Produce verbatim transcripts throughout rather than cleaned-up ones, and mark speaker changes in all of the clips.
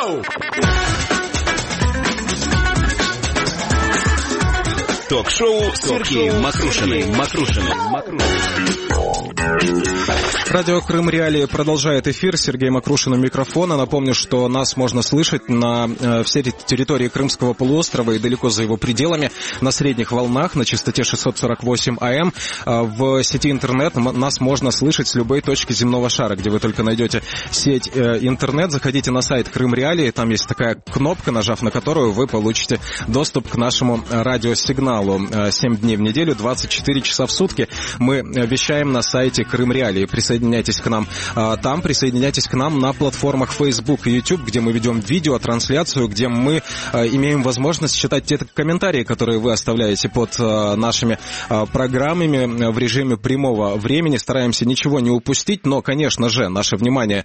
Speaker 1: Go! Ток-шоу с Сергеем Макрушиным. Макрушиным.
Speaker 2: Радио Крым Реалии продолжает эфир. Сергей Макрушин у микрофона. Напомню, что нас можно слышать на э, всей территории Крымского полуострова и далеко за его пределами на средних волнах на частоте шестьсот сорок восемь АМ. Э, в сети интернет нас можно слышать с любой точки земного шара, где вы только найдете сеть э, интернет. Заходите на сайт Крым Реалии. Там есть такая кнопка, нажав на которую вы получите доступ к нашему радиосигналу. семь дней в неделю, двадцать четыре часа в сутки мы вещаем на сайте Крым Реалии. Присоединяйтесь к нам там, присоединяйтесь к нам на платформах Facebook и YouTube, где мы ведем видеотрансляцию, где мы имеем возможность читать те комментарии, которые вы оставляете под нашими программами в режиме прямого времени. Стараемся ничего не упустить, но, конечно же, наше внимание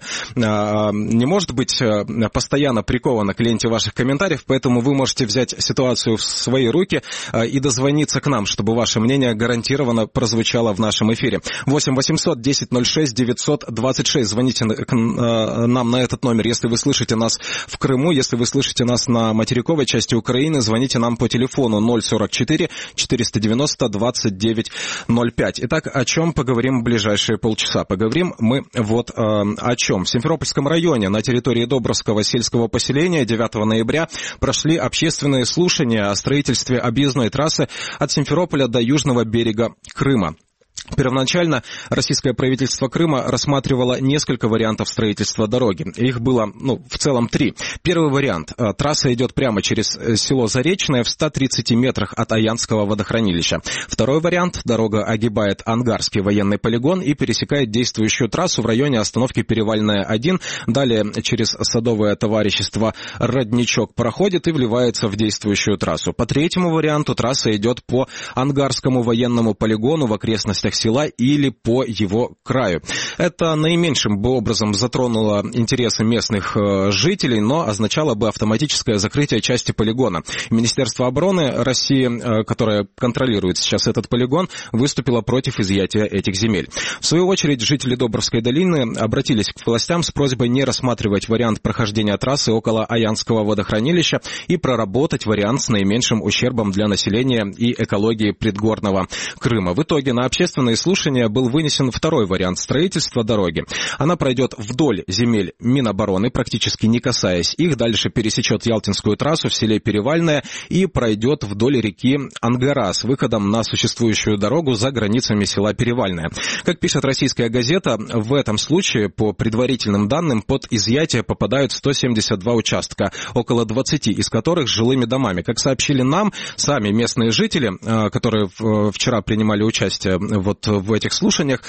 Speaker 2: не может быть постоянно приковано к ленте ваших комментариев, поэтому вы можете взять ситуацию в свои руки и дозвониться к нам, чтобы ваше мнение гарантированно прозвучало в нашем эфире. восемь восемьсот десять ноль шесть девятьсот двадцать шесть. Звоните нам на этот номер, если вы слышите нас в Крыму. Если вы слышите нас на материковой части Украины, звоните нам по телефону ноль сорок четыре четыреста девяносто двадцать девять ноль пять. Итак, о чем поговорим в ближайшие полчаса? Поговорим мы вот э, о чем. В Симферопольском районе на территории Добровского сельского поселения девятого ноября прошли общественные слушания о строительстве объездной трассы от Симферополя до южного берега Крыма. Первоначально российское правительство Крыма рассматривало несколько вариантов строительства дороги. Их было, ну, в целом три. Первый вариант. Трасса идет прямо через село Заречное в ста тридцати метрах от Аянского водохранилища. Второй вариант. Дорога огибает Ангарский военный полигон и пересекает действующую трассу в районе остановки Перевальная один. Далее через садовое товарищество Родничок проходит и вливается в действующую трассу. По третьему варианту трасса идет по Ангарскому военному полигону в окрестностях села или по его краю. Это наименьшим бы образом затронуло интересы местных жителей, но означало бы автоматическое закрытие части полигона. Министерство обороны России, которое контролирует сейчас этот полигон, выступило против изъятия этих земель. В свою очередь, жители Добровской долины обратились к властям с просьбой не рассматривать вариант прохождения трассы около Аянского водохранилища и проработать вариант с наименьшим ущербом для населения и экологии предгорного Крыма. В итоге на общественные слушания был вынесен второй вариант строительства дороги. Она пройдет вдоль земель Минобороны, практически не касаясь их, дальше пересечет Ялтинскую трассу в селе Перевальное и пройдет вдоль реки Ангара с выходом на существующую дорогу за границами села Перевальное. Как пишет российская газета, в этом случае, по предварительным данным, под изъятие попадают сто семьдесят два участка, около двадцати из которых с жилыми домами. Как сообщили нам сами местные жители, которые вчера принимали участие вот в этих слушаниях,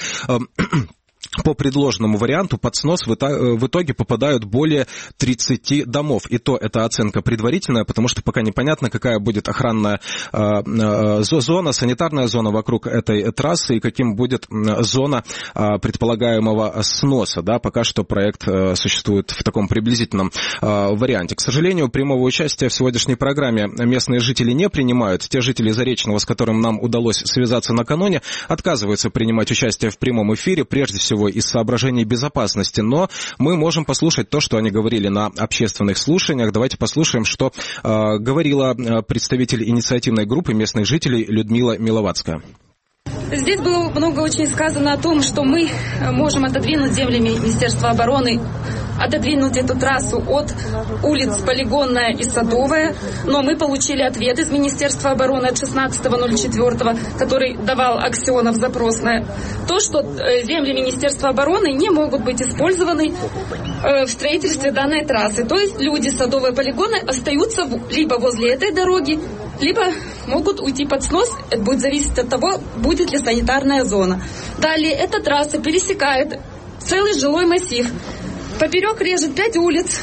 Speaker 2: по предложенному варианту под снос в итоге попадают более тридцати домов. И то это оценка предварительная, потому что пока непонятно, какая будет охранная зона, санитарная зона вокруг этой трассы и каким будет зона предполагаемого сноса. Да, пока что проект существует в таком приблизительном варианте. К сожалению, прямого участия в сегодняшней программе местные жители не принимают. Те жители Заречного, с которым нам удалось связаться накануне, отказываются принимать участие в прямом эфире, прежде всего из соображений безопасности, но мы можем послушать то, что они говорили на общественных слушаниях. Давайте послушаем, что э, говорила представитель инициативной группы местных жителей Людмила Миловацкая.
Speaker 3: Здесь было много очень сказано о том, что мы можем отодвинуть земли Министерства обороны, отодвинуть эту трассу от улиц Полигонная и Садовая, но мы получили ответ из Министерства обороны от шестнадцатого ноль четвёртого, который давал Аксенов запрос на то, что земли Министерства обороны не могут быть использованы в строительстве данной трассы. То есть люди Садовой полигона остаются либо возле этой дороги, либо могут уйти под снос. Это будет зависеть от того, будет ли санитарная зона. Далее эта трасса пересекает целый жилой массив. Поперек режет пять улиц.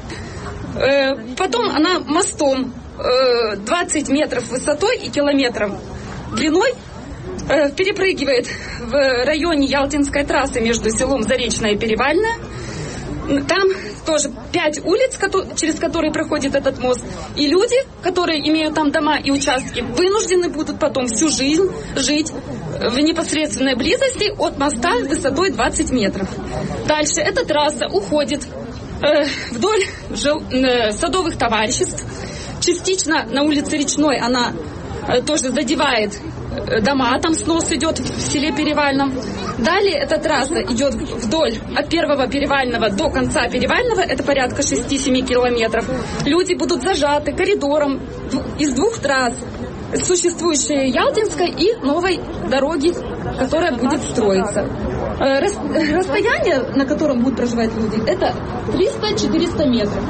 Speaker 3: Потом она мостом двадцать метров высотой и километром длиной перепрыгивает в районе Ялтинской трассы между селом Заречное и Перевальное. Там тоже пять улиц, через которые проходит этот мост. И люди, которые имеют там дома и участки, вынуждены будут потом всю жизнь жить в непосредственной близости от моста высотой двадцать метров. Дальше эта трасса уходит э, вдоль жил, э, садовых товариществ. Частично на улице Речной она э, тоже задевает э, дома, там снос идет в селе Перевальном. Далее эта трасса идет вдоль от первого Перевального до конца Перевального, это порядка шесть-семь километров. Люди будут зажаты коридором из двух трасс, существующей Ялтинской и новой дороги, которая будет строиться. Расстояние, на котором будут проживать люди, это триста-четыреста метров.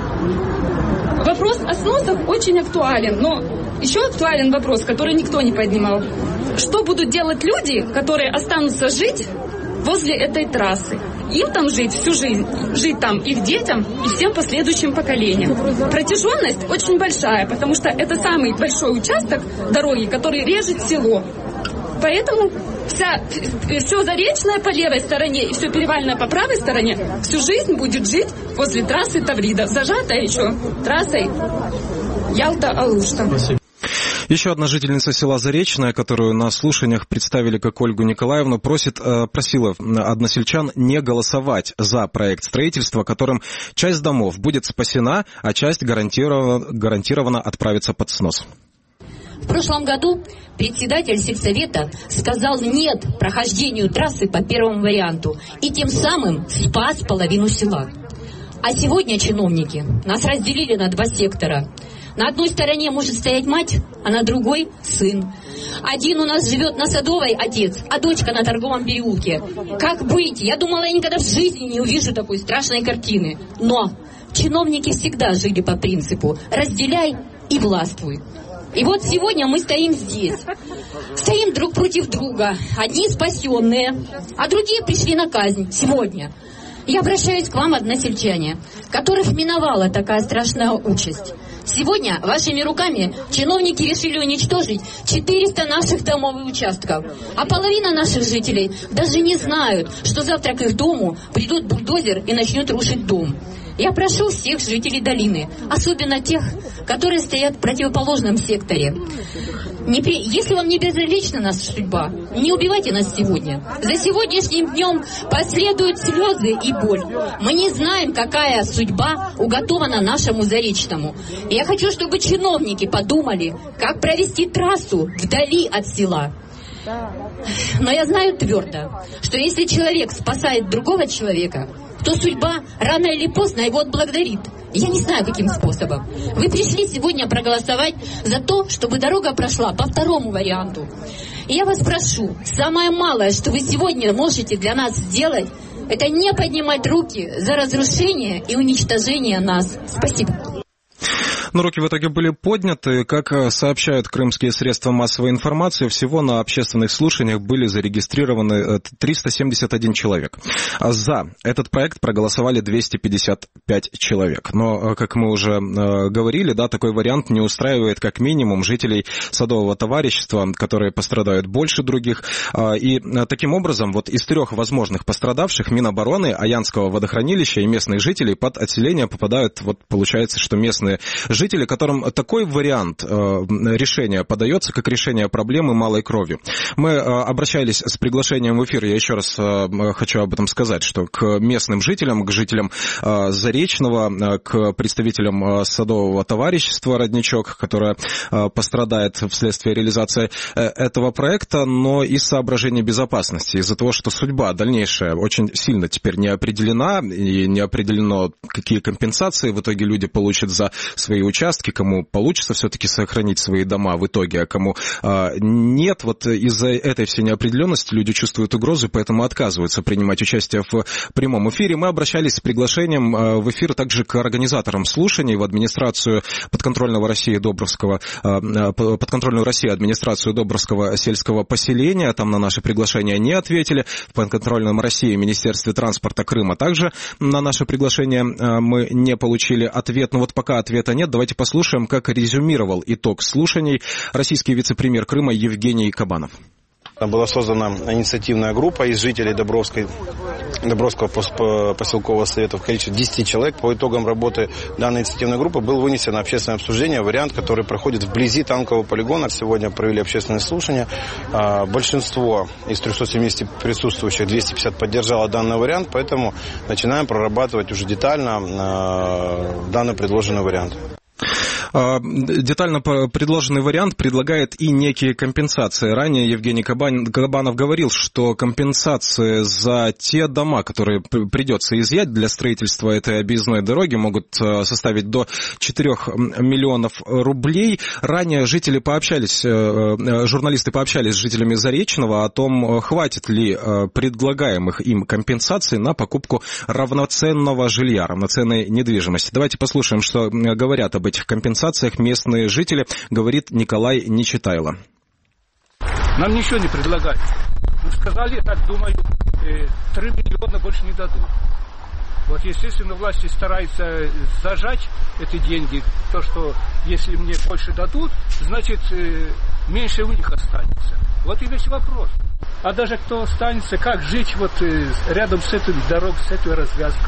Speaker 3: Вопрос о сносах очень актуален, но еще актуален вопрос, который никто не поднимал. Что будут делать люди, которые останутся жить возле этой трассы? Им там жить всю жизнь, жить там их детям и всем последующим поколениям. Протяженность очень большая, потому что это самый большой участок дороги, который режет село. Поэтому вся, все Заречное по левой стороне и все Перевальное по правой стороне всю жизнь будет жить возле трассы Таврида, зажатая еще трассой Ялта-Алушта.
Speaker 2: Еще одна жительница села Заречное, которую на слушаниях представили как Ольгу Николаевну, просит, просила односельчан не голосовать за проект строительства, которым часть домов будет спасена, а часть гарантированно, гарантированно отправится под снос.
Speaker 4: В прошлом году председатель сельсовета сказал «нет» прохождению трассы по первому варианту и тем самым спас половину села. А сегодня чиновники нас разделили на два сектора. На одной стороне может стоять мать, а на другой – сын. Один у нас живет на Садовой отец, а дочка на Торговом переулке. Как быть? Я думала, я никогда в жизни не увижу такой страшной картины. Но чиновники всегда жили по принципу «разделяй и властвуй». И вот сегодня мы стоим здесь. Стоим друг против друга. Одни спасенные, а другие пришли на казнь сегодня. Я обращаюсь к вам, односельчане, которых миновала такая страшная участь. Сегодня вашими руками чиновники решили уничтожить четыреста наших домов и участков. А половина наших жителей даже не знают, что завтра к их дому придет бульдозер и начнет рушить дом. Я прошу всех жителей долины, особенно тех, которые стоят в противоположном секторе. Не при... Если вам не безразлична наша судьба, не убивайте нас сегодня. За сегодняшним днем последуют слезы и боль. Мы не знаем, какая судьба уготована нашему Заречному. Я хочу, чтобы чиновники подумали, как провести трассу вдали от села. Но я знаю твердо, что если человек спасает другого человека, то судьба рано или поздно его отблагодарит. Я не знаю, каким способом. Вы пришли сегодня проголосовать за то, чтобы дорога прошла по второму варианту. И я вас прошу, самое малое, что вы сегодня можете для нас сделать, это не поднимать руки за разрушение и уничтожение нас. Спасибо.
Speaker 2: Но руки в итоге были подняты. Как сообщают крымские средства массовой информации, всего на общественных слушаниях были зарегистрированы триста семьдесят один человек. За этот проект проголосовали двести пятьдесят пять человек. Но, как мы уже говорили, да, такой вариант не устраивает как минимум жителей Садового товарищества, которые пострадают больше других. И таким образом, вот из трех возможных пострадавших Минобороны, Аянского водохранилища и местных жителей под отселение попадают, вот получается, что местные жители, Жители, которым такой вариант э, решения подается, как решение проблемы малой кровью. Мы э, обращались с приглашением в эфир, я еще раз э, хочу об этом сказать, что к местным жителям, к жителям э, Заречного, э, к представителям э, Садового товарищества «Родничок», которое э, пострадает вследствие реализации э, этого проекта, но из соображений безопасности, из-за того, что судьба дальнейшая очень сильно теперь не определена, и не определено, какие компенсации в итоге люди получат за свои участки, кому получится все-таки сохранить свои дома в итоге, а кому а, нет. Вот из-за этой всей неопределенности люди чувствуют угрозу, поэтому отказываются принимать участие в прямом эфире. Мы обращались с приглашением а, в эфир также к организаторам слушаний в администрацию подконтрольного России Добровского, а, подконтрольную России администрацию Добровского сельского поселения. Там на наше приглашение не ответили. В подконтрольном России Министерстве транспорта Крыма также на наше приглашение а, мы не получили ответ. Но вот пока ответа нет, давайте послушаем, как резюмировал итог слушаний российский вице-премьер Крыма Евгений Кабанов.
Speaker 5: Была создана инициативная группа из жителей Добровской, Добровского поселкового совета в количестве десяти человек. По итогам работы данной инициативной группы был вынесен на общественное обсуждение вариант, который проходит вблизи танкового полигона. Сегодня провели общественное слушание. Большинство из трёхсот семидесяти присутствующих, двести пятьдесят, поддержало данный вариант, поэтому начинаем прорабатывать уже детально данный предложенный вариант.
Speaker 2: Детально предложенный вариант предлагает и некие компенсации. Ранее Евгений Кабанов говорил, что компенсации за те дома, которые придется изъять для строительства этой объездной дороги, могут составить до четырёх миллионов рублей. Ранее жители пообщались, журналисты пообщались с жителями Заречного о том, хватит ли предлагаемых им компенсаций на покупку равноценного жилья, равноценной недвижимости. Давайте послушаем, что говорят об этих компенсациях местные жители, говорит Николай Нечитайло.
Speaker 6: Нам ничего не предлагают. Мы сказали, так думаю, три миллиона больше не дадут. Вот, естественно, власти стараются зажать эти деньги. То, что если мне больше дадут, значит, меньше у них останется. Вот и весь вопрос. А даже кто останется, как жить вот рядом с этой дорогой, с этой развязкой?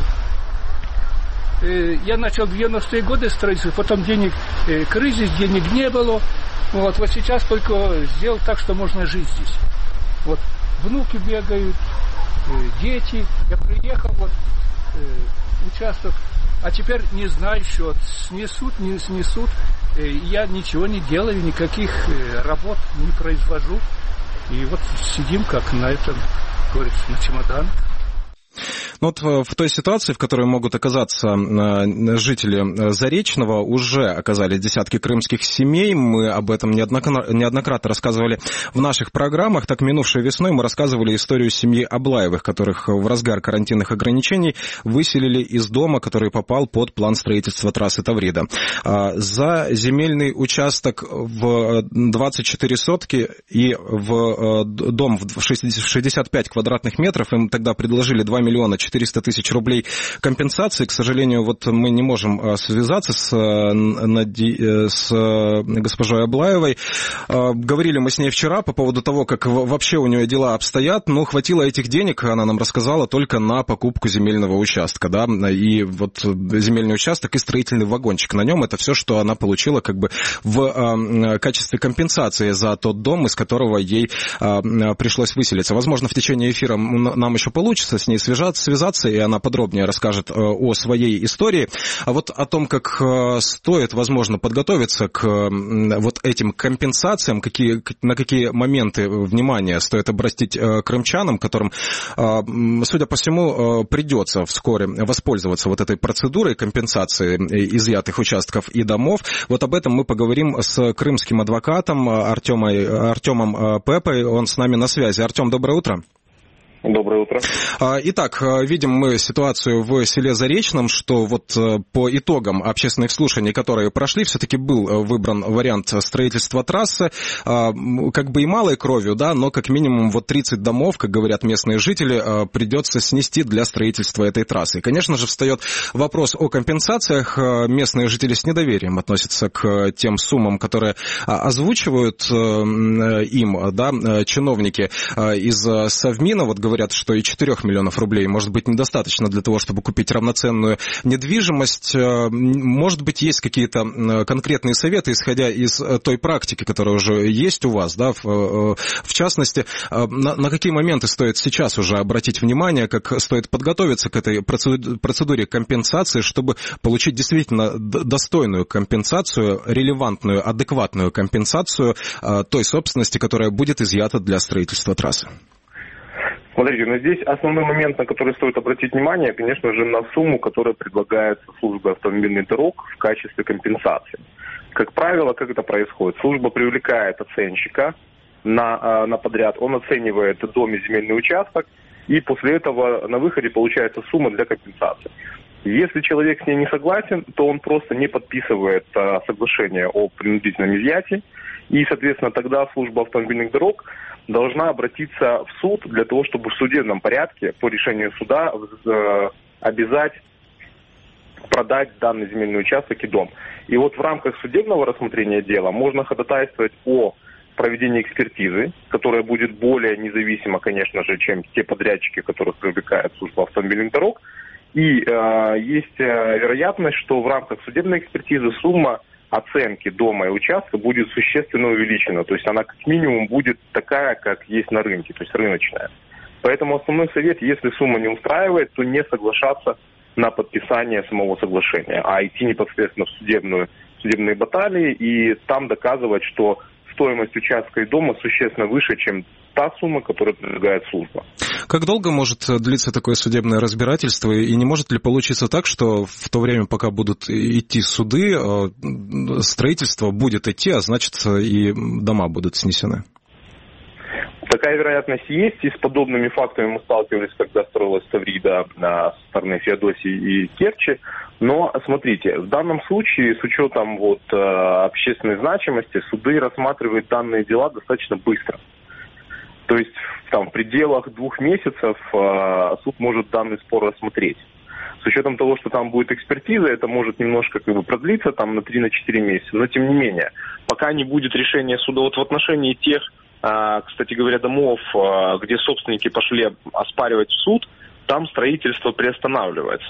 Speaker 6: Я начал в девяностые годы строительство, потом денег, кризис, денег не было. Вот, вот сейчас только сделал так, что можно жить здесь. Вот, внуки бегают, дети. Я приехал, вот, участок, а теперь не знаю, что снесут, не снесут. Я ничего не делаю, никаких работ не произвожу. И вот сидим как на этом, говорится, на чемоданах.
Speaker 2: Ну вот в той ситуации, в которой могут оказаться жители Заречного, уже оказались десятки крымских семей. Мы об этом неоднократно рассказывали в наших программах. Так, минувшей весной мы рассказывали историю семьи Аблаевых, которых в разгар карантинных ограничений выселили из дома, который попал под план строительства трассы Таврида. За земельный участок в двадцать четыре сотки и в дом в шестьдесят пять квадратных метров им тогда предложили два миллиона четыреста тысяч рублей компенсации. К сожалению, вот мы не можем связаться с, с госпожой Аблаевой. Говорили мы с ней вчера по поводу того, как вообще у нее дела обстоят, но хватило этих денег, она нам рассказала, только на покупку земельного участка, да, и вот земельный участок и строительный вагончик на нем, это все, что она получила как бы в качестве компенсации за тот дом, из которого ей пришлось выселиться. Возможно, в течение эфира нам еще получится с ней связаться, связаться, и она подробнее расскажет о своей истории. А вот о том, как стоит, возможно, подготовиться к вот этим компенсациям, какие, на какие моменты внимания стоит обратить крымчанам, которым, судя по всему, придется вскоре воспользоваться вот этой процедурой компенсации изъятых участков и домов. Вот об этом мы поговорим с крымским адвокатом Артемой, Артемом Пепой. Он с нами на связи. Артем, доброе утро.
Speaker 7: Доброе утро.
Speaker 2: Итак, видим мы ситуацию в селе Заречном, что вот по итогам общественных слушаний, которые прошли, все-таки был выбран вариант строительства трассы, как бы и малой кровью, да, но как минимум вот тридцать домов, как говорят местные жители, придется снести для строительства этой трассы. И, конечно же, встает вопрос о компенсациях. Местные жители с недоверием относятся к тем суммам, которые озвучивают им, да, чиновники из Совмина. Вот говорят, что и четырёх миллионов рублей может быть недостаточно для того, чтобы купить равноценную недвижимость. Может быть, есть какие-то конкретные советы, исходя из той практики, которая уже есть у вас, да, в, в частности, на, на какие моменты стоит сейчас уже обратить внимание, как стоит подготовиться к этой процедуре компенсации, чтобы получить действительно достойную компенсацию, релевантную, адекватную компенсацию той собственности, которая будет изъята для строительства трассы?
Speaker 7: Смотрите, но здесь основной момент, на который стоит обратить внимание, конечно же, на сумму, которая предлагается службой автомобильных дорог в качестве компенсации. Как правило, как это происходит? Служба привлекает оценщика на, на подряд, он оценивает дом и земельный участок, и после этого на выходе получается сумма для компенсации. Если человек с ней не согласен, то он просто не подписывает а, соглашение о принудительном изъятии, и, соответственно, тогда служба автомобильных дорог должна обратиться в суд для того, чтобы в судебном порядке по решению суда э, обязать продать данный земельный участок и дом. И вот в рамках судебного рассмотрения дела можно ходатайствовать о проведение экспертизы, которая будет более независима, конечно же, чем те подрядчики, которых привлекает служба автомобильных дорог. И э, есть э, вероятность, что в рамках судебной экспертизы сумма оценки дома и участка будет существенно увеличена. То есть она как минимум будет такая, как есть на рынке, то есть рыночная. Поэтому основной совет, если сумма не устраивает, то не соглашаться на подписание самого соглашения, а идти непосредственно в судебную, судебные баталии и там доказывать, что стоимость участка и дома существенно выше, чем та сумма, которую предлагает служба.
Speaker 2: Как долго может длиться такое судебное разбирательство, и не может ли получиться так, что в то время, пока будут идти суды, строительство будет идти, а значит и дома будут снесены?
Speaker 7: Такая вероятность есть, и с подобными фактами мы сталкивались, когда строилась Таврида со стороны Феодосии и Керчи. Но, смотрите, в данном случае, с учетом вот, общественной значимости, суды рассматривают данные дела достаточно быстро. То есть там, в пределах двух месяцев суд может данный спор рассмотреть. С учетом того, что там будет экспертиза, это может немножко как бы, продлиться там, на три-четыре месяца. Но, тем не менее, пока не будет решения суда вот, в отношении тех, кстати говоря, домов, где собственники пошли оспаривать в суд, там строительство приостанавливается.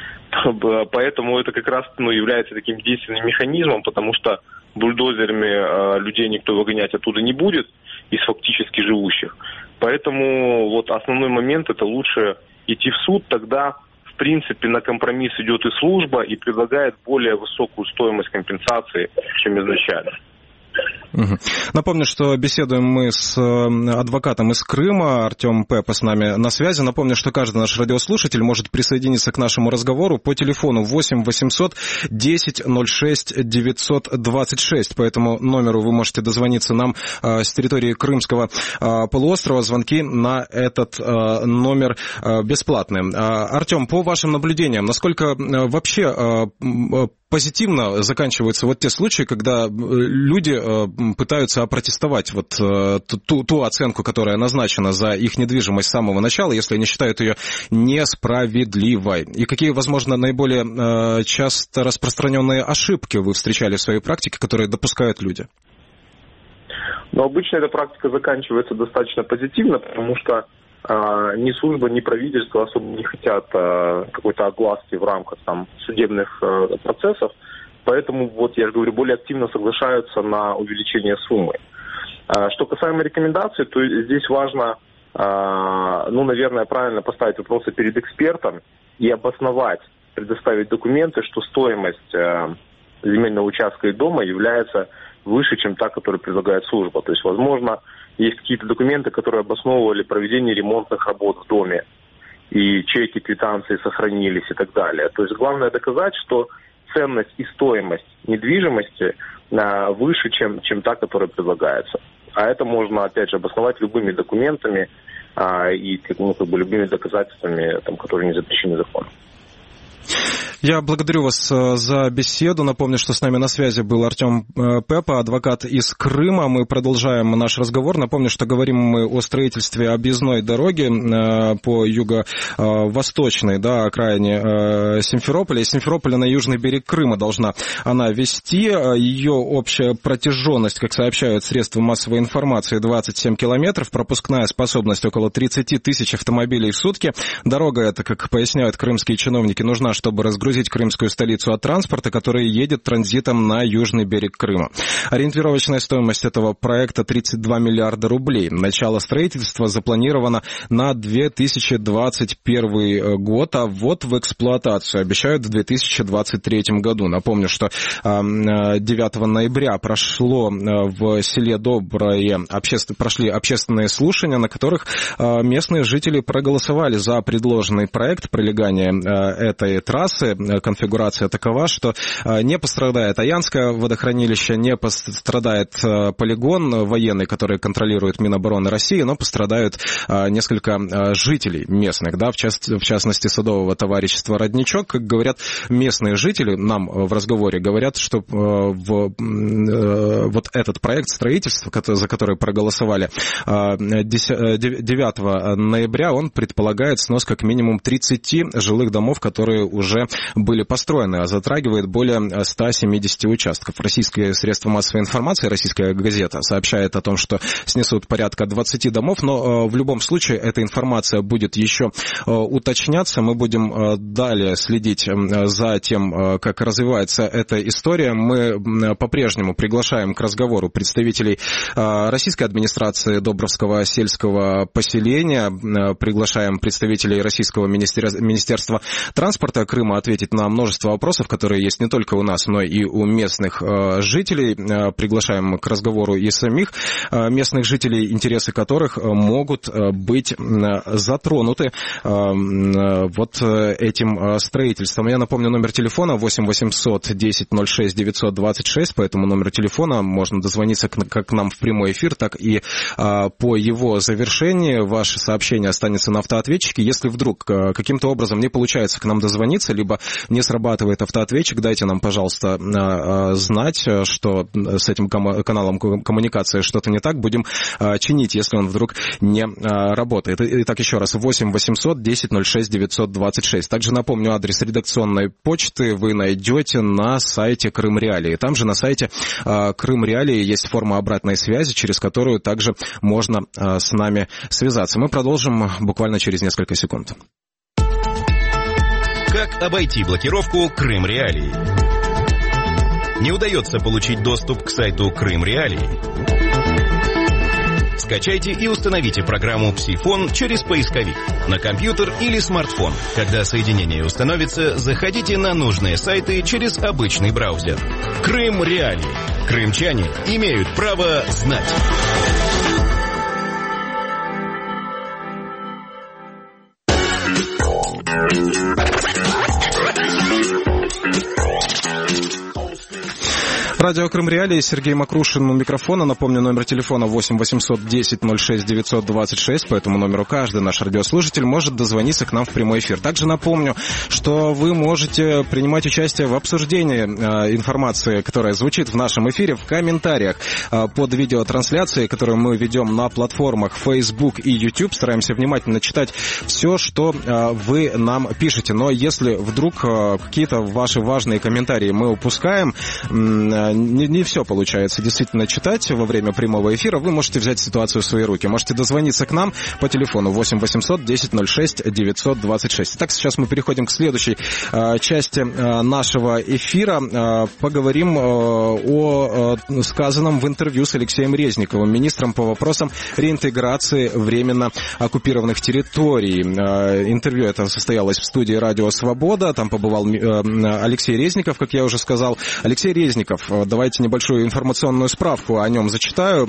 Speaker 7: Поэтому это как раз ну, является таким действенным механизмом, потому что бульдозерами людей никто выгонять оттуда не будет из фактически живущих. Поэтому вот основной момент это лучше идти в суд, тогда в принципе на компромисс идет и служба и предлагает более высокую стоимость компенсации, чем изначально.
Speaker 2: Угу. Напомню, что беседуем мы с адвокатом из Крыма, Артем Пепа с нами на связи. Напомню, что каждый наш радиослушатель может присоединиться к нашему разговору по телефону восемь восемьсот десять ноль шесть девятьсот двадцать шесть. По этому номеру вы можете дозвониться нам с территории Крымского полуострова. Звонки на этот номер бесплатные. Артем, по вашим наблюдениям, насколько вообще позитивно заканчиваются вот те случаи, когда люди пытаются опротестовать вот ту, ту оценку, которая назначена за их недвижимость с самого начала, если они считают ее несправедливой? И какие, возможно, наиболее часто распространенные ошибки вы встречали в своей практике, которые допускают люди?
Speaker 7: Но обычно эта практика заканчивается достаточно позитивно, потому что Uh, ни служба, ни правительство особо не хотят uh, какой-то огласки в рамках там, судебных uh, процессов, поэтому, вот я же говорю, более активно соглашаются на увеличение суммы. Uh, что касаемо рекомендаций, то здесь важно, uh, ну, наверное, правильно поставить вопросы перед экспертом и обосновать, предоставить документы, что стоимость uh, земельного участка и дома является выше, чем та, которую предлагает служба. То есть, возможно, есть какие-то документы, которые обосновывали проведение ремонтных работ в доме, и чеки, квитанции сохранились и так далее. То есть главное доказать, что ценность и стоимость недвижимости а, выше, чем, чем та, которая предлагается. А это можно, опять же, обосновать любыми документами а, и ну, как бы, любыми доказательствами, там, которые не запрещены законом.
Speaker 2: Я благодарю вас за беседу. Напомню, что с нами на связи был Артем Пепа, адвокат из Крыма. Мы продолжаем наш разговор. Напомню, что говорим мы о строительстве объездной дороги по юго-восточной, да, окраине Симферополя. Из Симферополя на южный берег Крыма должна она вести. Ее общая протяженность, как сообщают средства массовой информации, двадцать семь километров. Пропускная способность около тридцать тысяч автомобилей в сутки. Дорога эта, как поясняют крымские чиновники, нужна, чтобы разгрузить крымскую столицу от транспорта, который едет транзитом на южный берег Крыма. Ориентировочная стоимость этого проекта тридцать два миллиарда рублей. Начало строительства запланировано на две тысячи двадцать первый год, а ввод в эксплуатацию обещают в две тысячи двадцать третьем году. Напомню, что девятого ноября прошло в селе Доброе обществ... прошли общественные слушания, на которых местные жители проголосовали за предложенный проект пролегания этой трассы. Конфигурация такова, что не пострадает Аянское водохранилище, не пострадает полигон военный, который контролирует Минобороны России, но пострадают несколько жителей местных, да, в, част, в частности Садового товарищества «Родничок». Как говорят местные жители, нам в разговоре говорят, что в, вот этот проект строительства, за который проголосовали девятого ноября, он предполагает снос как минимум тридцати жилых домов, которые уже были построены, а затрагивает более ста семидесяти участков. Российские средства массовой информации, российская газета сообщает о том, что снесут порядка двадцати домов, но в любом случае эта информация будет еще уточняться. Мы будем далее следить за тем, как развивается эта история. Мы по-прежнему приглашаем к разговору представителей российской администрации Добровского сельского поселения, приглашаем представителей Российского министерства транспорта Крыма ответить на множество вопросов, которые есть не только у нас, но и у местных жителей. Приглашаем к разговору и самих местных жителей, интересы которых могут быть затронуты вот этим строительством. Я напомню, номер телефона восемь восемьсот десять ноль шесть девятьсот двадцать шесть. По этому номеру телефона можно дозвониться как к нам в прямой эфир, так и по его завершении ваше сообщение останется на автоответчике. Если вдруг каким-то образом не получается к нам дозвониться, либо не срабатывает автоответчик, дайте нам, пожалуйста, знать, что с этим каналом коммуникации что-то не так. Будем чинить, если он вдруг не работает. Итак, еще раз, восемь восемьсот десять ноль шесть девятьсот двадцать шесть. Также напомню, адрес редакционной почты вы найдете на сайте Крым Реалии. Там же на сайте Крым Реалии есть форма обратной связи, через которую также можно с нами связаться. Мы продолжим буквально через несколько секунд.
Speaker 1: Как обойти блокировку Крым Реалии? Не удается получить доступ к сайту Крым Реалии? Скачайте и установите программу «Псифон» через поисковик на компьютер или смартфон. Когда соединение установится, заходите на нужные сайты через обычный браузер. Крым Реалии. Крымчане имеют право знать.
Speaker 2: Радио Крым Реалии, Сергей Макрушин у микрофона. Напомню, номер телефона восемь восемьсот десять ноль шесть девятьсот двадцать шесть. По этому номеру каждый наш радиослушатель может дозвониться к нам в прямой эфир. Также напомню, что вы можете принимать участие в обсуждении э, информации, которая звучит в нашем эфире, в комментариях э, под видеотрансляцией, которую мы ведем на платформах Facebook и YouTube. Стараемся внимательно читать все, что э, вы нам пишете. Но если вдруг э, какие-то ваши важные комментарии мы упускаем, э, Не, не все получается действительно читать во время прямого эфира, вы можете взять ситуацию в свои руки. Можете дозвониться к нам по телефону восемь восемьсот десять ноль шесть девятьсот двадцать шесть. Итак, сейчас мы переходим к следующей э, части э, нашего эфира. Э, поговорим э, о э, сказанном в интервью с Алексеем Резниковым, министром по вопросам реинтеграции временно оккупированных территорий. Э, интервью это состоялось в студии «Радио Свобода». Там побывал э, Алексей Резников, как я уже сказал. Алексей Резников, давайте небольшую информационную справку о нем зачитаю.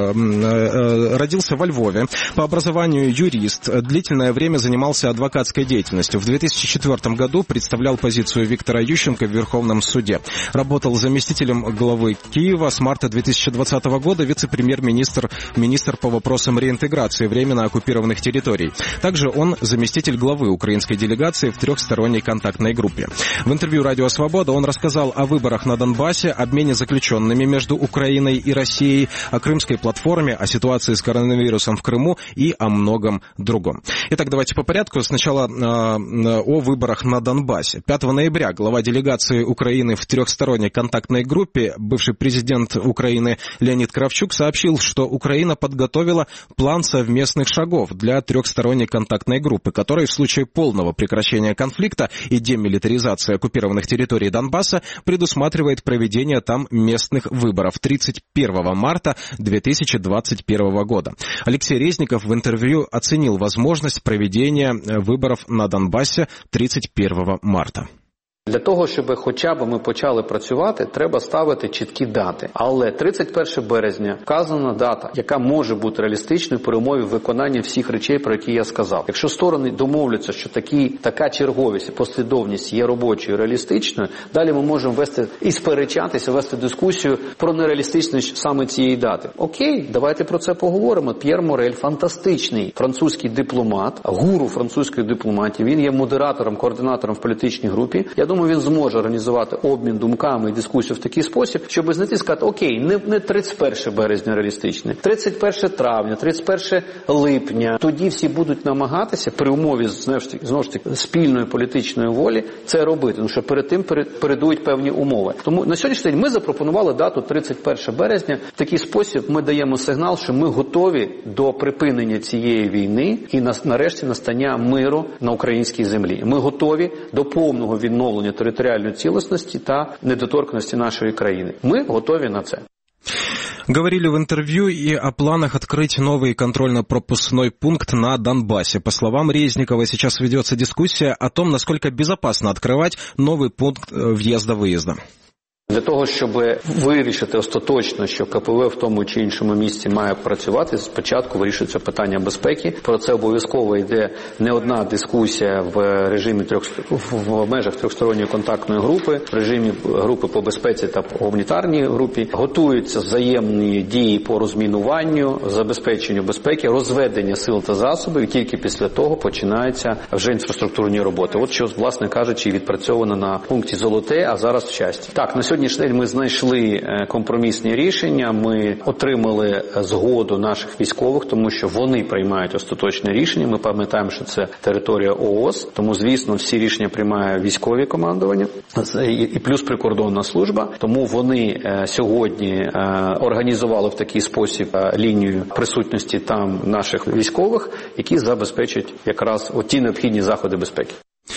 Speaker 2: Родился во Львове, по образованию юрист, длительное время занимался адвокатской деятельностью. В две тысячи четвёртом году представлял позицию Виктора Ющенко в Верховном суде. Работал заместителем главы Киева с марта две тысячи двадцатого года, вице-премьер-министр, министр по вопросам реинтеграции временно оккупированных территорий. Также он заместитель главы украинской делегации в трехсторонней контактной группе. В интервью «Радио Свобода» он рассказал о выборах на Донбассе, обмене заключенными между Украиной и Россией, о крымской платформе, о ситуации с коронавирусом в Крыму и о многом другом. Итак, давайте по порядку. Сначала э, о выборах на Донбассе. пятого ноября глава делегации Украины в трехсторонней контактной группе, бывший президент Украины Леонид Кравчук, сообщил, что Украина подготовила план совместных шагов для трехсторонней контактной группы, который в случае полного прекращения конфликта и демилитаризации оккупированных территорий Донбасса предусматривает проведение там местных выборов тридцать первого марта две тысячи двадцать первого года. Алексей Резников в интервью оценил возможность проведения выборов на Донбассе тридцать первого марта.
Speaker 8: Для того, щоб хоча б ми почали працювати, треба ставити чіткі дати. Але тридцять перше березня вказана дата, яка може бути реалістичною при умові виконання всіх речей, про які я сказав. Якщо сторони домовляться, що такі, така черговість і послідовність є робочою і реалістичною, далі ми можемо вести і сперечатися, вести дискусію про нереалістичність саме цієї дати. Окей, давайте про це поговоримо. П'єр Морель – фантастичний французький дипломат, гуру французької дипломатії. Він є модератором, координатором в політичній групі. Я думаю, тому він зможе організувати обмін думками і дискусію в такий спосіб, щоб знайти, сказати, окей, не, не тридцять перше березня реалістичне, тридцять перше травня, тридцять перше липня. Тоді всі будуть намагатися при умові, знову ж таки, спільної політичної волі це робити, тому що перед тим передують певні умови. Тому на сьогоднішній день ми запропонували дату тридцять перше березня. В такий спосіб ми даємо сигнал, що ми готові до припинення цієї війни і нарешті настання миру на українській землі. Ми готові до повного відновлення територіальної цілісності та недоторканності нашої країни. Ми готові на це.
Speaker 2: Говорили в интервью и о планах открыть новый контрольно-пропускной пункт на Донбассе. По словам Резникова, сейчас ведется дискуссия о том, насколько безопасно открывать новый пункт въезда-выезда.
Speaker 8: Для того, щоб вирішити остаточно, що ка пе ве в тому чи іншому місці має працювати, спочатку вирішується питання безпеки. Про це обов'язково йде не одна дискусія в режимі трьох, в межах трьохсторонньої контактної групи, в режимі групи по безпеці та по гуманітарній групі. Готуються взаємні дії по розмінуванню, забезпеченню безпеки, розведення сил та засобів, і тільки після того починаються вже інфраструктурні роботи. От що, власне кажучи, відпрацьовано на пункті Золоте, а зараз в Щасті. Так, на сьогодні Сьогоднішній день ми знайшли компромісні рішення, ми отримали згоду наших військових, тому що вони приймають остаточне рішення. Ми пам'ятаємо, що це територія О О С, тому, звісно, всі рішення приймає військові командування і плюс прикордонна служба. Тому вони сьогодні організували в такий спосіб лінію присутності там наших військових, які забезпечать якраз ті необхідні заходи безпеки.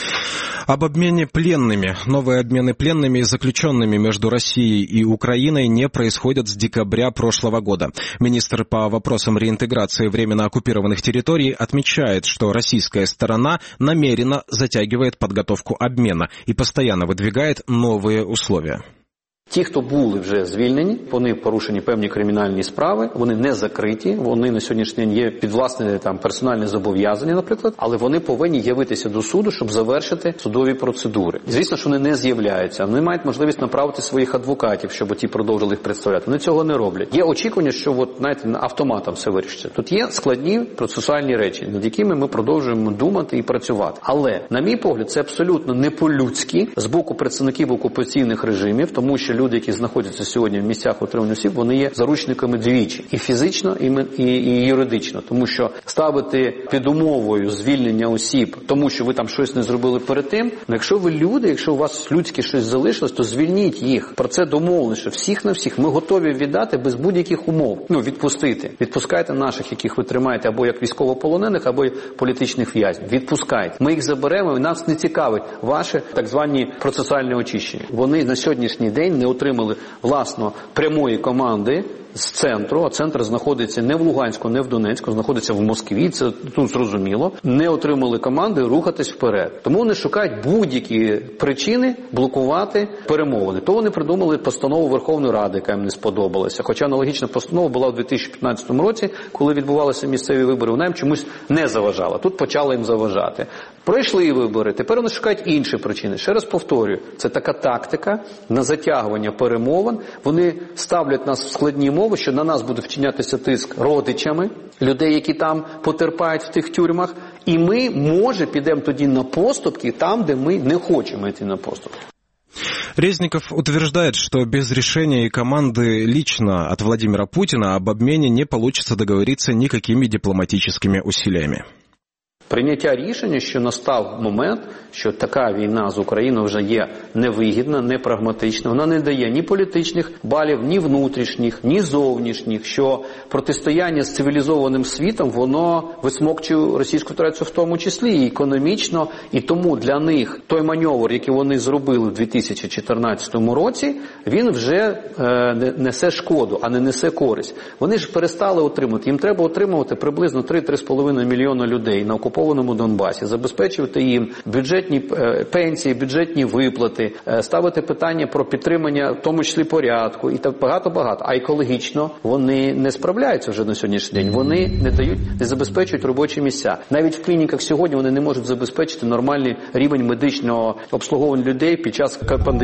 Speaker 2: Об обмене пленными. Новые обмены пленными и заключенными между Россией и Украиной не происходят с декабря прошлого года. Министр по вопросам реинтеграции временно оккупированных территорий отмечает, что российская сторона намеренно затягивает подготовку обмена и постоянно выдвигает новые условия.
Speaker 8: Ті, хто були вже звільнені, вони порушені певні кримінальні справи, вони не закриті, вони на сьогоднішній день є підвласнені там персональні зобов'язання, наприклад, але вони повинні явитися до суду, щоб завершити судові процедури. Звісно, що вони не з'являються, вони мають можливість направити своїх адвокатів, щоб ті продовжили їх представляти. Вони цього не роблять. Є очікування, що от, знаєте, автоматом все вирішиться. Тут є складні процесуальні речі, над якими ми продовжуємо думати і працювати. Але, на мій погляд, це абсолютно не по-людськи з боку представників окупаційних режимів, тому що люди, які знаходяться сьогодні в місцях утримання осіб, вони є заручниками двічі. І фізично, і, і, і юридично. Тому що ставити під умовою звільнення осіб, тому що ви там щось не зробили перед тим, ну якщо ви люди, якщо у вас людське щось залишилось, то звільніть їх. Про це домовлено, що всіх на всіх ми готові віддати без будь-яких умов. Ну, відпустити. Відпускайте наших, яких ви тримаєте, або як військовополонених, або політичних в'язнів. Відпускайте. Ми їх заберемо, і нас не цікавить ваше так звані процесуальне очищення. Вони на сьогоднішній день не отримали, власно, прямої команди з центру, а центр знаходиться не в Луганську, не в Донецьку, знаходиться в Москві, це тут зрозуміло, не отримали команди рухатись вперед. Тому вони шукають будь-які причини блокувати перемовини. То вони придумали постанову Верховної Ради, яка їм не сподобалася. Хоча аналогічна постанова була в дві тисячі п'ятнадцятому році, коли відбувалися місцеві вибори, вона їм чомусь не заважала. Тут почали їм заважати. Пройшли вибори, тепер вони шукають інші причини. Ще раз повторюю, це така тактика на затягування перемовин. Вони ставлять нас в складні мови, що на нас буде вчинятися тиск родичами людей, які там потерпають в тих тюрмах, і ми, може, підемо тоді на поступки там, де ми не хочемо йти на поступки.
Speaker 2: Резников утверждает, что без решения и команды лично от Владимира Путина об обмене не получится договориться никакими дипломатическими усилиями.
Speaker 8: Прийняття рішення, що настав момент, що така війна з Україною вже є невигідна, непрагматична, вона не дає ні політичних балів, ні внутрішніх, ні зовнішніх, що протистояння з цивілізованим світом, воно висмокчує Російську Федерацію в тому числі і економічно, і тому для них той маневр, який вони зробили в дві тисячі чотирнадцятому році, він вже е, несе шкоду, а не несе користь. Вони ж перестали отримувати, їм треба отримувати приблизно три-три з половиною мільйона людей на окупованому Донбасі, забезпечувати їм бюджетні пенсії, бюджетні виплати, ставити питання про підтримання, в тому числі порядку і так багато-багато. А екологічно вони не справляються вже на сьогоднішній день. Вони не дають, не забезпечують робочі місця. Навіть в клініках сьогодні вони не можуть забезпечити нормальний рівень медичного обслуговування людей під час пандемії.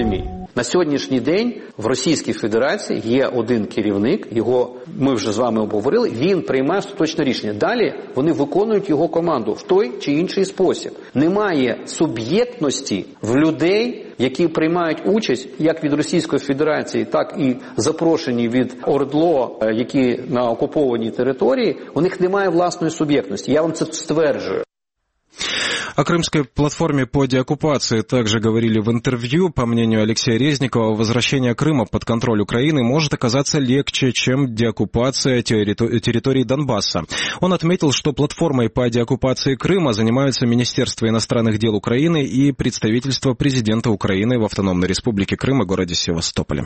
Speaker 8: На сьогоднішній день в Російській Федерації є один керівник, його ми вже з вами обговорили, він приймає остаточне рішення. Далі вони виконують його команду в той чи інший спосіб. Немає суб'єктності в людей, які приймають участь як від Російської Федерації, так і запрошені від ОРДЛО, які на окупованій території, у них немає власної суб'єктності. Я вам це стверджую.
Speaker 2: О крымской платформе по деоккупации также говорили в интервью. По мнению Алексея Резникова, возвращение Крыма под контроль Украины может оказаться легче, чем деоккупация территории Донбасса. Он отметил, что платформой по деоккупации Крыма занимаются Министерство иностранных дел Украины и представительство президента Украины в Автономной Республике Крым и городе Севастополе.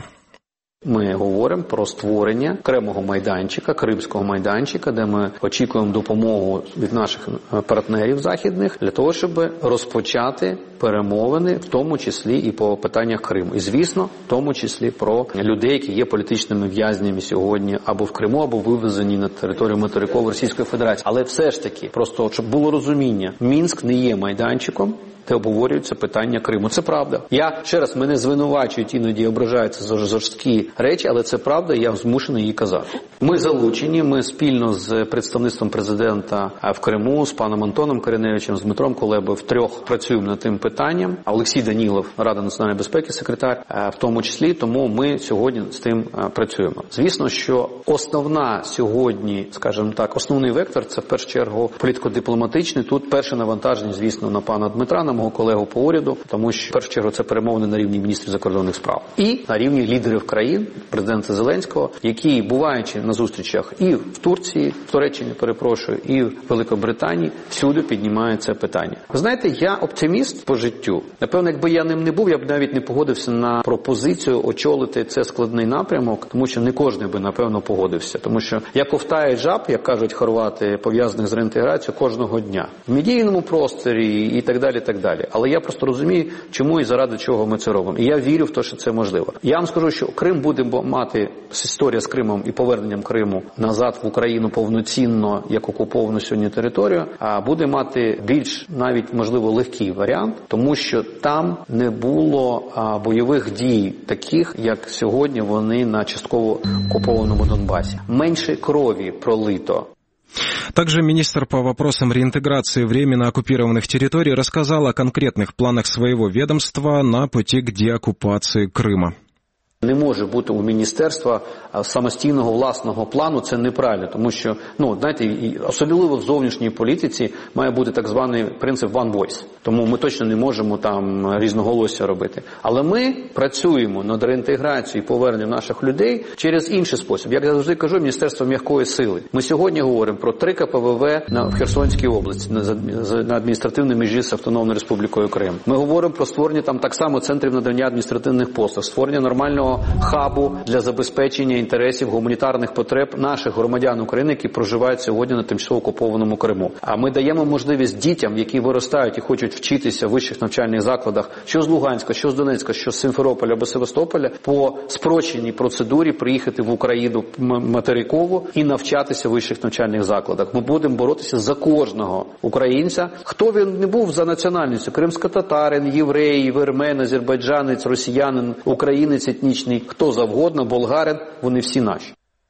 Speaker 8: Ми говоримо про створення окремого майданчика, кримського майданчика, де ми очікуємо допомогу від наших партнерів західних для того, щоб розпочати перемовини, в тому числі і по питаннях Криму. І, звісно, в тому числі про людей, які є політичними в'язнями сьогодні або в Криму, або вивезені на територію материкової Російської Федерації. Але все ж таки, просто щоб було розуміння, Мінськ не є майданчиком, де обговорюються питання Криму. Це правда. Я, ще раз, мене звинувачують, іноді ображаються за жорсткі речі, але це правда, і я змушений її казати. Ми залучені, ми спільно з представництвом президента в Криму, з паном Антоном Кореневичем, з Дмитром Кулебою, втрьох працюємо над тим питанням. А Олексій Данілов, Рада національної безпеки, секретар, в тому числі, тому ми сьогодні з тим працюємо. Звісно, що основна сьогодні, скажімо так, основний вектор – це в першу чергу політико-дипломатичний. Тут перше навантаження, звісно, на пана Дмитра, на мого колегу по уряду, тому що в першу чергу це перемовини на рівні міністрів закордонних справ. І на рівні лідерів країн, президента Зеленського, які, буваючи на зустрічах і в Турції, в Туреччині, перепрошую, і в Великобританії, всюди піднімає це питання. Ви знаєте, я оптиміст по життю. Напевно, якби я ним не був, я б навіть не погодився на пропозицію очолити це складний напрямок, тому що не кожен би, напевно, погодився. Тому що я ковтаю жаб, як кажуть хорвати, пов'язаних з реінтеграцією, кожного дня. В медійному просторі і так далі, так далі. Але я просто розумію, чому і заради чого ми це робимо. І я вірю в те, що це можливо. Я вам скажу, що Крим буде мати, історія з Кримом і поверненням Криму назад в Україну повноцінно, як окуповану сьогодні територію, а буде мати більш, навіть, можливо, легкий варіант, тому що там не було а, бойових дій таких, як сьогодні вони на частково окупованому Донбасі. Менше крові пролито.
Speaker 2: Также министр по вопросам реинтеграции временно оккупированных территорий рассказал о конкретных планах своего ведомства на пути к деоккупации Крыма.
Speaker 8: Не може бути у міністерства самостійного власного плану, це неправильно, тому що, ну, знаєте, особливо в зовнішній політиці має бути так званий принцип one voice. Тому ми точно не можемо там різноголосся робити. Але ми працюємо над реінтеграцією і поверненням наших людей через інший спосіб. Як я завжди кажу, Міністерство м'якої сили. Ми сьогодні говоримо про три ка пе ве ве на, в Херсонській області, на, на адміністративній межі з Автономною Республікою Крим. Ми говоримо про створення там так само центрів надання адміністративних послуг, створення нормального хабу для забезпечення інтересів гуманітарних потреб наших громадян України, які проживають сьогодні на тимчасово окупованому Криму. А ми даємо можливість дітям, які виростають і хочуть вчитися в вищих навчальних закладах, що з Луганська, що з Донецька, що з Симферополя або Севастополя, по спрощеній процедурі приїхати в Україну материкову і навчатися в вищих навчальних закладах. Ми будемо боротися за кожного українця, хто він не був за національністю, кримськотатарин, єврей, вірмен, азербайджанець, росіянин, українець етнічний, кто завгодно, болгарин, вони всі наші.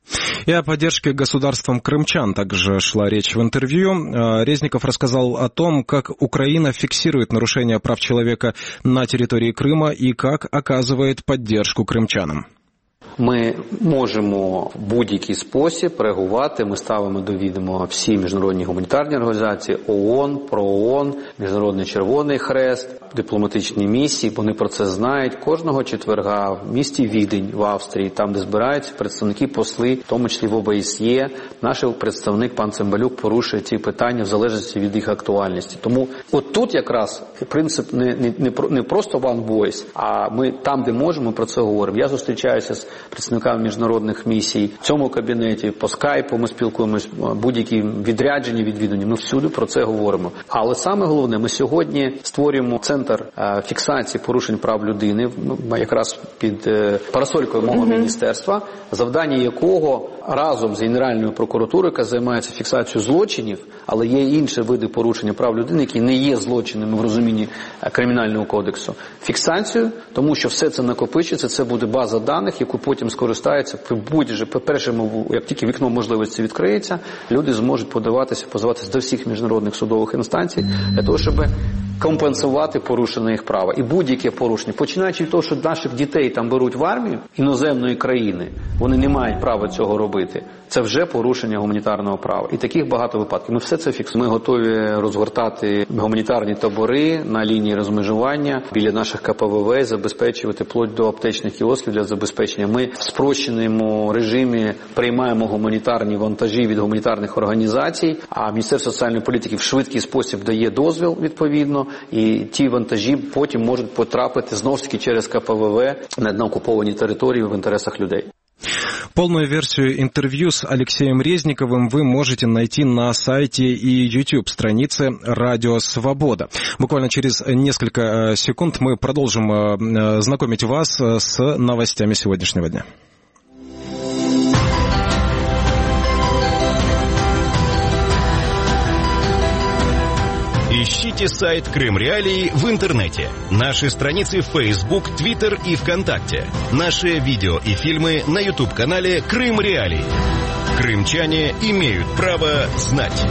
Speaker 2: И о поддержке государством крымчан также шла речь в интервью. Резников рассказал о том, как Украина фиксирует нарушения прав человека на территории Крыма и как оказывает поддержку крымчанам.
Speaker 8: Ми можемо в будь-який спосіб реагувати, ми ставимо до відома всі міжнародні гуманітарні організації, ООН, ПРООН, Міжнародний Червоний Хрест, дипломатичні місії, вони про це знають. Кожного четверга в місті Відень в Австрії, там, де збираються представники, посли, в тому числі в О Б С Є, наш представник пан Цимбалюк порушує ці питання в залежності від їх актуальності. Тому от тут якраз принцип не, не, не, не просто one voice, а ми там, де можемо, про це говоримо. Я зустрічаюся з представниками міжнародних місій. В цьому кабінеті, по скайпу ми спілкуємось, будь-які відряджені, відвідування, ми всюди про це говоримо. Але саме головне, ми сьогодні створюємо центр фіксації порушень прав людини, якраз під парасолькою мого mm-hmm. міністерства, завдання якого разом з Генеральною прокуратурою, яка займається фіксацією злочинів, але є інші види порушення прав людини, які не є злочинами в розумінні Кримінального кодексу. Фіксацію, тому що все це накопичиться, це буде база даних, яку потім скористається, будь-же, по-першому, як тільки вікно можливості відкриється, люди зможуть подаватися, позиватися до всіх міжнародних судових інстанцій для того, щоб компенсувати порушення їх права. І будь-яке порушення, починаючи від того, що наших дітей там беруть в армію іноземної країни, вони не мають права цього робити. Це вже порушення гуманітарного права. І таких багато випадків. Ми все це фіксуємо. Ми готові розгортати гуманітарні табори на лінії розмежування біля наших ка пе ве ве, забезпечувати вплоть до аптечних кіосків для забезпечення. Ми в спрощеному режимі приймаємо гуманітарні вантажі від гуманітарних організацій, а Міністерство соціальної політики в швидкий спосіб дає дозвіл відповідно, і ті вантажі потім можуть потрапити знову ж таки через ка пе ве ве на окуповані території в інтересах людей.
Speaker 2: Полную версию интервью с Алексеем Резниковым вы можете найти на сайте и YouTube-странице «Радио Свобода». Буквально через несколько секунд мы продолжим знакомить вас с новостями сегодняшнего дня.
Speaker 1: Ищите сайт Крым Реалии в интернете. Наши страницы в Facebook, Twitter и ВКонтакте. Наши видео и фильмы на YouTube-канале Крым Реалии. Крымчане имеют право знать.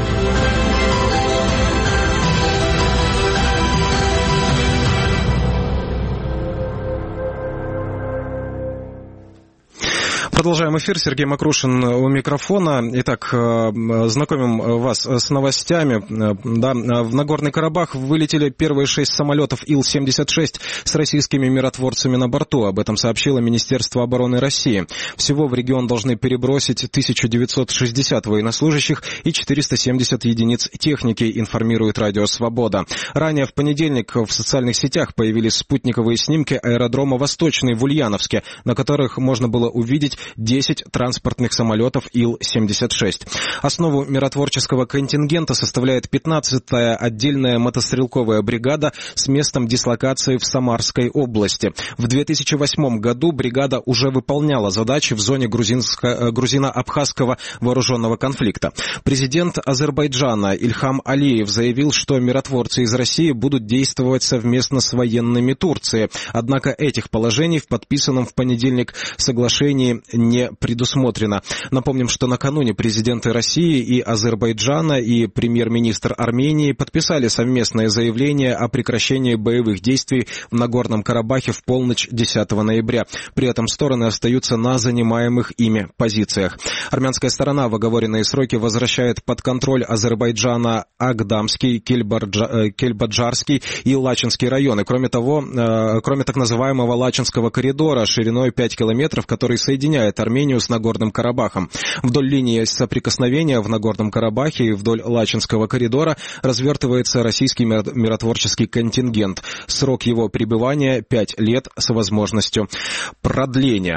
Speaker 2: Продолжаем эфир. Сергей Макрушин у микрофона. Итак, знакомим вас с новостями. Да, в Нагорный Карабах вылетели первые шесть самолетов Ил семьдесят шесть с российскими миротворцами на борту. Об этом сообщило Министерство обороны России. Всего в регион должны перебросить тысяча девятьсот шестьдесят военнослужащих и четыреста семьдесят единиц техники, информирует Радио Свобода. Ранее в понедельник в социальных сетях появились спутниковые снимки аэродрома Восточный в Ульяновске, на которых можно было увидеть десять транспортных самолетов Ил семьдесят шесть. Основу миротворческого контингента составляет пятнадцатая отдельная мотострелковая бригада с местом дислокации в Самарской области. В две тысячи восьмом году бригада уже выполняла задачи в зоне грузино-абхазского вооруженного конфликта. Президент Азербайджана Ильхам Алиев заявил, что миротворцы из России будут действовать совместно с военными Турции. Однако этих положений в подписанном в понедельник соглашении не предусмотрено. Напомним, что накануне президенты России и Азербайджана и премьер-министр Армении подписали совместное заявление о прекращении боевых действий в Нагорном Карабахе в полночь десятого ноября. При этом стороны остаются на занимаемых ими позициях. Армянская сторона в оговоренные сроки возвращает под контроль Азербайджана Агдамский, Кельбарджа, Кельбаджарский и Лачинский районы. Кроме того, кроме так называемого Лачинского коридора шириной пять километров, который соединяет Армению с Нагорным Карабахом. Вдоль линии соприкосновения в Нагорном Карабахе и вдоль Лачинского коридора развертывается российский миротворческий контингент. Срок его пребывания пять лет с возможностью продления.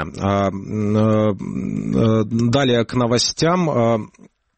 Speaker 2: Далее к новостям.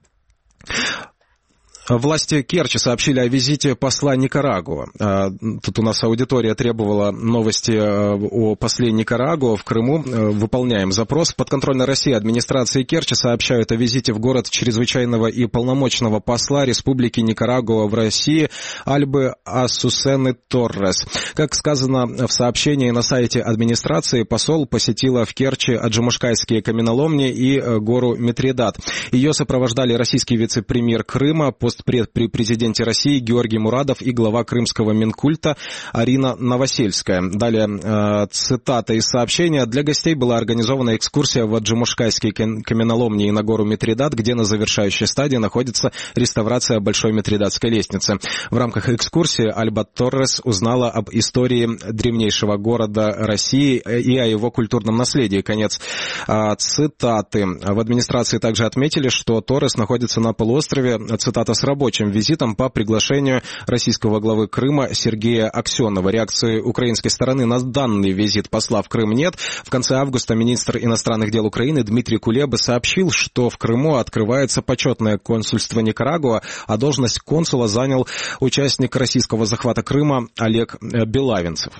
Speaker 2: Власти Керчи сообщили о визите посла Никарагуа. Тут у нас аудитория требовала новости о после Никарагуа в Крыму. Выполняем запрос. В подконтрольной России администрации Керчи сообщают о визите в город чрезвычайного и полномочного посла Республики Никарагуа в России Альбы Асусены Торрес. Как сказано в сообщении на сайте администрации, посол посетила в Керчи аджимушкайские каменоломни и гору Митридат. Ее сопровождали российский вице-премьер Крыма, пост при президенте России Георгий Мурадов и глава крымского Минкульта Арина Новосельская. Далее э, цитата из сообщения. Для гостей была организована экскурсия в аджимушкайские каменоломни и на гору Митридат, где на завершающей стадии находится реставрация Большой Митридатской лестницы. В рамках экскурсии Альба Торрес узнала об истории древнейшего города России и о его культурном наследии. Конец э, цитаты. В администрации также отметили, что Торрес находится на полуострове, цитата, с рабочим визитом по приглашению российского главы Крыма Сергея Аксенова. Реакции украинской стороны на данный визит посла в Крым нет. В конце августа министр иностранных дел Украины Дмитрий Кулеба сообщил, что в Крыму открывается почетное консульство Никарагуа, а должность консула занял участник российского захвата Крыма Олег Белавинцев.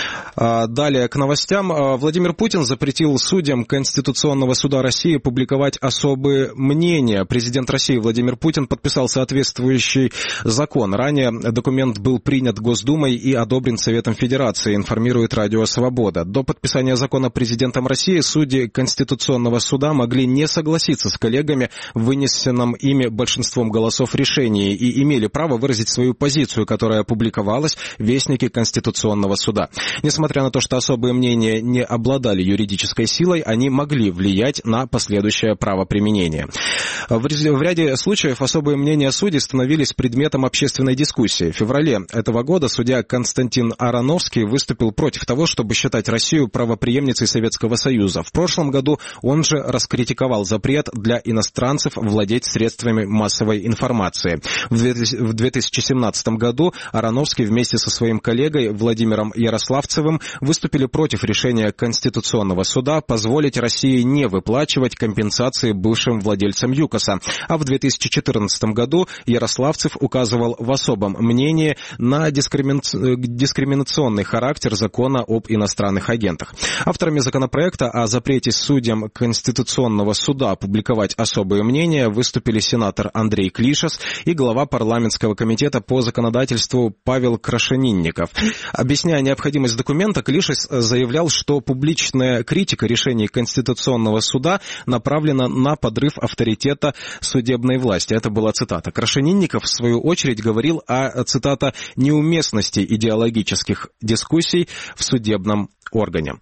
Speaker 2: Далее к новостям. Владимир Путин запретил судьям Конституционного суда России публиковать особые мнения. Президент России Владимир Путин подписал соответствующий закон. Ранее документ был принят Госдумой и одобрен Советом Федерации, информирует Радио Свобода. До подписания закона президентом России судьи Конституционного суда могли не согласиться с коллегами в вынесенном ими большинством голосов решении и имели право выразить свою позицию, которая опубликовалась в Вестнике Конституционного суда. Несмотря на то, что особые мнения не обладали юридической силой, они могли влиять на последующее правоприменение. В ряде случаев особые мнения судей становились предметом общественной дискуссии. В феврале этого года судья Константин Ароновский выступил против того, чтобы считать Россию правопреемницей Советского Союза. В прошлом году он же раскритиковал запрет для иностранцев владеть средствами массовой информации. В две тысячи семнадцатом году Ароновский вместе со своим коллегой Владимиром Ярославцевым выступили против решения Конституционного суда позволить России не выплачивать компенсации бывшим владельцам ЮКОСа. А в две тысячи четырнадцатом году Ярославцев указывал в особом мнении на дискримина... дискриминационный характер закона об иностранных агентах. Авторами законопроекта о запрете судьям Конституционного суда публиковать особые мнения выступили сенатор Андрей Клишес и глава парламентского комитета по законодательству Павел Крашенинников. Объясняя необходимость документа, Клишес заявлял, что публичная критика решений Конституционного суда направлена на подрыв авторитета судебной власти. Это была цитата. Крашенинников, в свою очередь, говорил о, цитата, неуместности идеологических дискуссий в судебном органе.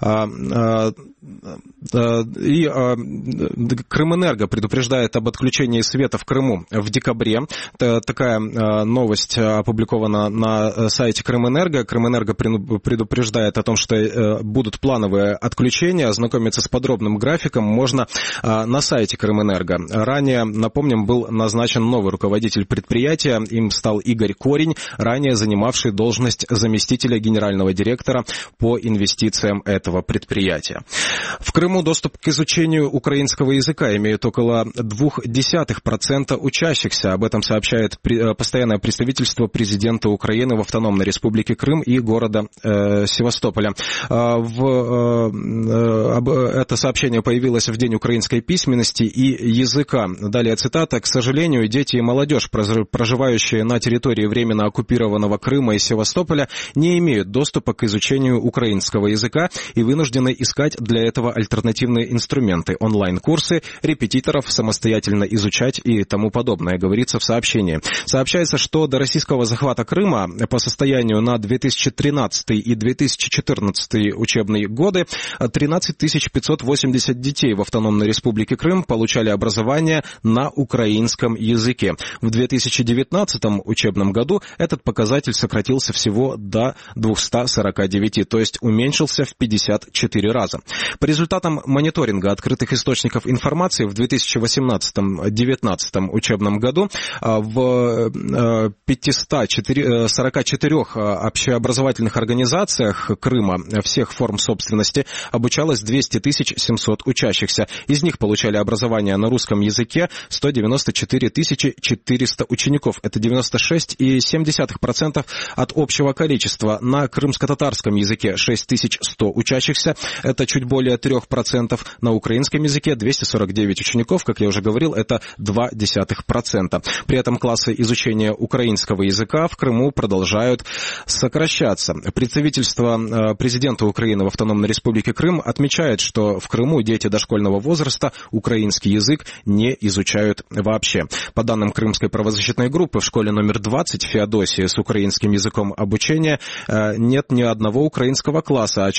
Speaker 2: И Крымэнерго предупреждает об отключении света в Крыму в декабре. Такая новость опубликована на сайте Крымэнерго. Крымэнерго предупреждает о том, что будут плановые отключения. Ознакомиться с подробным графиком можно на сайте Крымэнерго. Ранее, напомним, был назначен новый руководитель предприятия. Им стал Игорь Корень, ранее занимавший должность заместителя генерального директора по инвестициям этого предприятия. В Крыму доступ к изучению украинского языка имеют около двух десятых процента учащихся. Об этом сообщает постоянное представительство президента Украины в Автономной Республике Крым и города э, Севастополя. В, э, это сообщение появилось в День украинской письменности и языка. Далее цитата. «К сожалению, дети и молодежь, проживающие на территории временно оккупированного Крыма и Севастополя, не имеют доступа к изучению украинского языка и вынуждены искать для этого альтернативные инструменты, онлайн-курсы, репетиторов, самостоятельно изучать и тому подобное», говорится в сообщении. Сообщается, что до российского захвата Крыма по состоянию на две тысячи тринадцатый и две тысячи четырнадцатый учебные годы тринадцать тысяч пятьсот восемьдесят детей в Автономной Республике Крым получали образование на украинском языке. В две тысячи девятнадцатом учебном году этот показатель сократился всего до двухсот сорока девяти, то есть уменьшился в пятьдесят четыре раза. По результатам мониторинга открытых источников информации в две тысячи восемнадцатом — две тысячи девятнадцатом учебном году в пятистах сорока четырёх общеобразовательных организациях Крыма всех форм собственности обучалось двести тысяч семьсот учащихся. Из них получали образование на русском языке сто девяносто четыре тысячи четыреста учеников. Это девяносто шесть целых семь десятых процента от общего количества. На крымско-татарском языке шесть тысяч сто учащихся. Это чуть более три процента. На украинском языке двести сорок девять учеников. Как я уже говорил, это два десятых процента. При этом классы изучения украинского языка в Крыму продолжают сокращаться. Представительство президента Украины в Автономной Республике Крым отмечает, что в Крыму дети дошкольного возраста украинский язык не изучают вообще. По данным Крымской правозащитной группы, в школе номер двадцать в Феодосии с украинским языком обучения нет ни одного украинского класса, о чем сообщает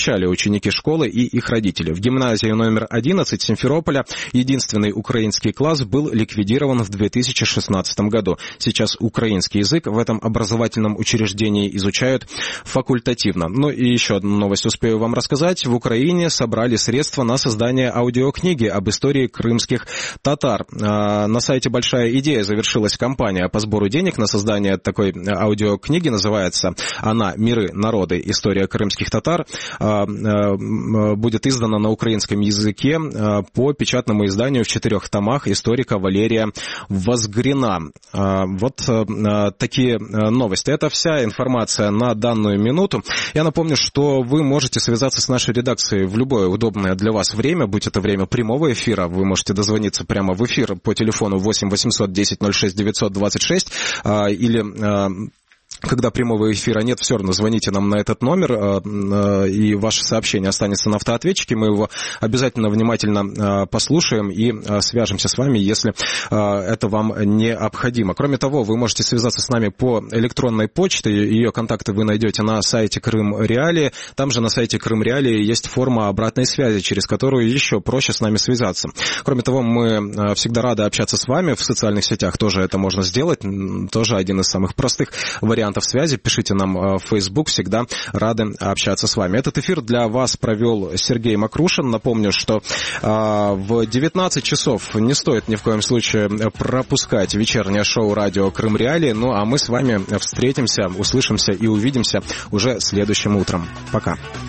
Speaker 2: сообщали ученики школы и их родители. В гимназии номер одиннадцать Симферополя единственный украинский класс был ликвидирован в две тысячи шестнадцатом году. Сейчас украинский язык в этом образовательном учреждении изучают факультативно. Ну и еще одну новость успею вам рассказать. В Украине собрали средства на создание аудиокниги об истории крымских татар. На сайте «Большая идея» завершилась кампания по сбору денег на создание такой аудиокниги. Называется она «Миры, народы. История крымских татар». Будет издана на украинском языке по печатному изданию в четырех томах историка Валерия Возгрина. Вот такие новости. Это вся информация на данную минуту. Я напомню, что вы можете связаться с нашей редакцией в любое удобное для вас время, будь это время прямого эфира. Вы можете дозвониться прямо в эфир по телефону восемь восемьсот десять ноль шесть девятьсот двадцать шесть или... Когда прямого эфира нет, все равно звоните нам на этот номер, и ваше сообщение останется на автоответчике. Мы его обязательно внимательно послушаем и свяжемся с вами, если это вам необходимо. Кроме того, вы можете связаться с нами по электронной почте. Ее контакты вы найдете на сайте Крым Реалии. Там же на сайте Крым Реалии есть форма обратной связи, через которую еще проще с нами связаться. Кроме того, мы всегда рады общаться с вами. В социальных сетях тоже это можно сделать. Тоже один из самых простых вариантов связи. Пишите нам в Facebook, всегда рады общаться с вами. Этот эфир для вас провел Сергей Макрушин. Напомню, что а, в девятнадцать часов не стоит ни в коем случае пропускать вечернее шоу радио Крым Реалии. Ну а мы с вами встретимся, услышимся и увидимся уже следующим утром. Пока.